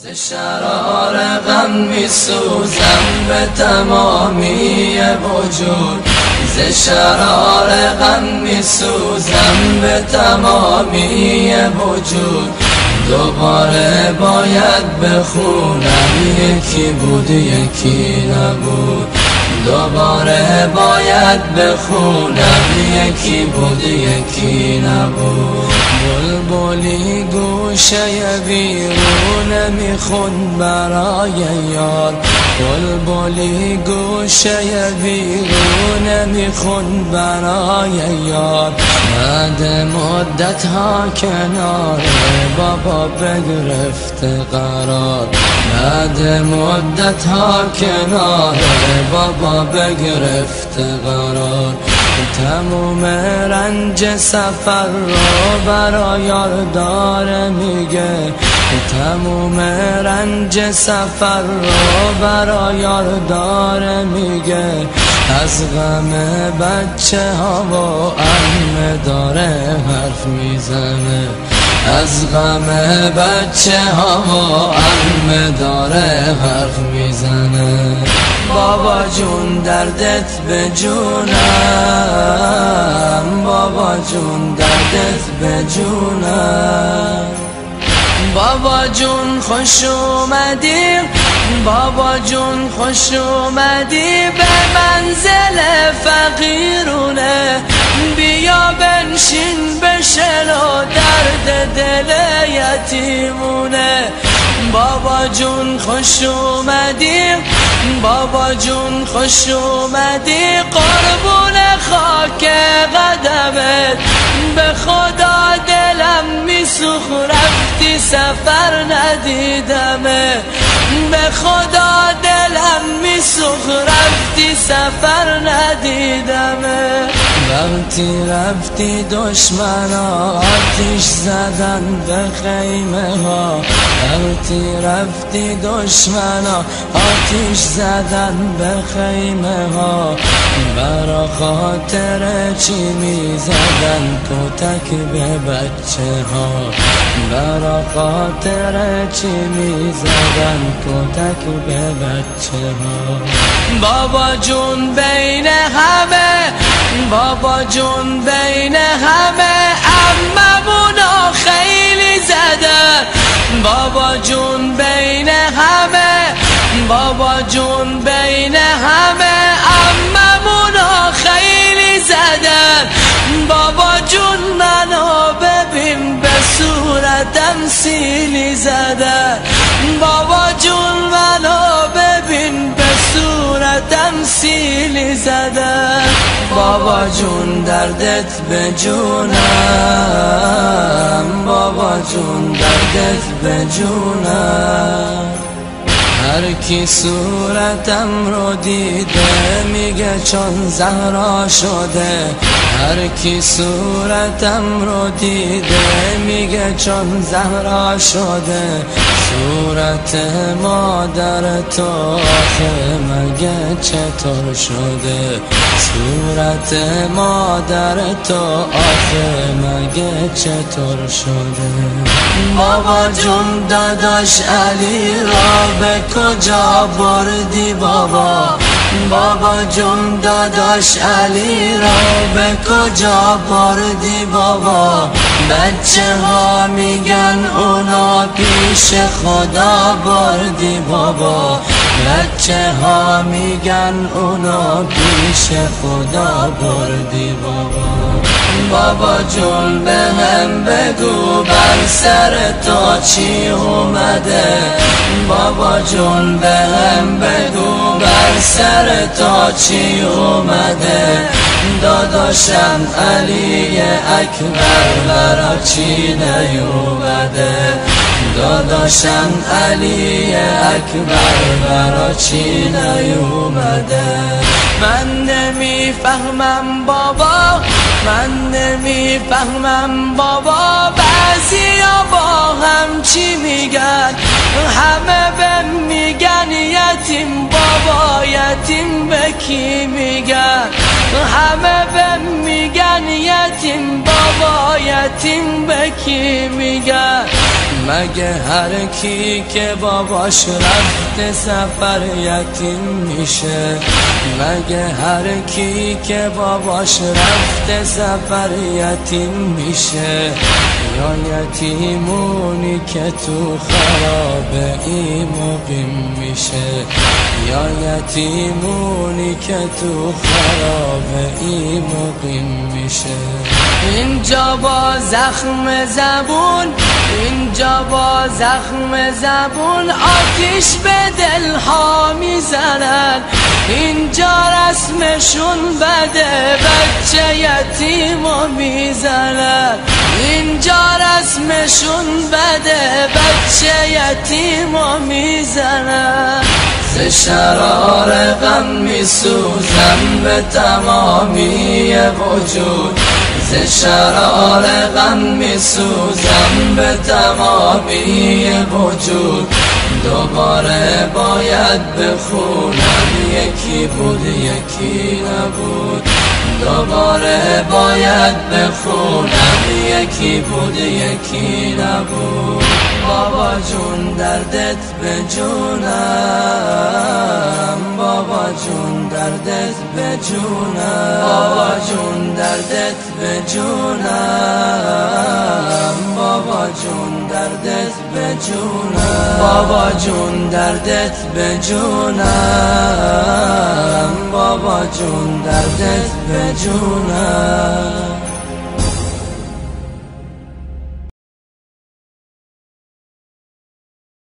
شرار غم میسوزم به تمامی وجود، ز شرار غم میسوزم به تمامی وجود. دوباره باید بخونم یکی بود یکی نبود، دوباره باید بخونم یکی بود یکی نبود. بلبلی گوشه ویرونه میخون برای یار، بلبلی گوشه ویرونه میخون برای یار. بعد مدت ها کنار بابا بگرفته قرار، بعد مدت ها کنار بابا بگرفته قرار. تموم رنج سفر رو برای یار داره میگه، تموم رنج سفر رو برای یار داره میگه. از غم بچه ها و عمه داره حرف میزنه، از غم بچه ها و عمه داره حرف میزنه. بابا جون دردت به جونم، بابا جون دردت به جونم. بابا جون خوش اومدی، بابا جون خوش اومدی به منزل فقیرونه. بیا بنشین بشنو درد دل یتیمونه. بابا جون خوش اومدی، بابا جون خوش اومدی قربون خاک قدمت. به خدا دلم میسوخ رفتی سفر ندیدمه، به خدا دلم میسوخ رفتی سفر ندیدمه. وقتی رفتی دشمنا آتیش زدن به خیمه ها، وقتی رفتی دشمنا آتیش زدن به خیمه ها. برا خاطر چی میزدن کتک به بچه ها، برا خاطر چی میزدن کتک به بچه ها. بابا جون بین همه، بابا جون بین همه عممونا خیلی زدن. بابا جون بین همه، بابا جون بین همه عممونا خیلی زدن. بابا جون منو ببین به صورتم سیلی زدن، بابا جون منو ببین به صورتم سیلی زدن. بابا جون دردت به جونم، بابا جون دردت به جونم. هر کی صورتم رو دیده میگه چون زهرا شده، هر کی صورتم رو دیده میگه چون زهرا شده. صورت مادر تو آخه مگه چطور شده، صورت مادر تو آخه مگه چطور شده. بابا جون داداش علی را به کجا بردی بابا، بابا جون داداش علی را به کجا بردی بابا. بچه ها میگن اونا پیش خدا بردی بابا، بچه ها میگن اونا پیش خدا بردی بابا. بابا جون به هم بگو بر سر تو چی اومده، بابا جون به هم بگو بر سر تو چی اومده. داداشم علی اکبر برا چی نیومده، داداشم علی اکبر برا چی نیومده. من نمیفهمم بابا، من نمیفهمم بابا. بعضیا با هم چی میگن، همه به میگن یتیم بابا، یتیم به کی میگن. همه به میگن یتیم بابا، یتیم به کی میگن؟ مگه هر کی که باباش رفته سفر یتیم میشه؟ مگه هر کی که باباش رفته سفر یتیم میشه؟ یا یتیمونی که تو خرابه ای مقیم میشه؟ یا یتیمونی که تو خرابه ای مقیم میشه؟ اینجا با زخم زبون، اینجا با زخم زبون آتیش به دلها میزنن. اینجا رسمشون بده، بچه یتیمو میزنن. اینجا رسمشون بده، بچه یتیمو میزنن. ز شرار غم میسوزم به تمامی وجود، ز شرار غم میسوزم به تمامی وجود. دوباره باید بخونم یکی بود یکی نبود. دوباره باید بخونم یکی بود یکی نبود. بابا جون دردت به جونم، بابا جون دردت به جونم، بابا جون دردت به جونم، بابا جون دردت به جونم، بابا جون دردت به جونم، بابا جون دردت به جونم.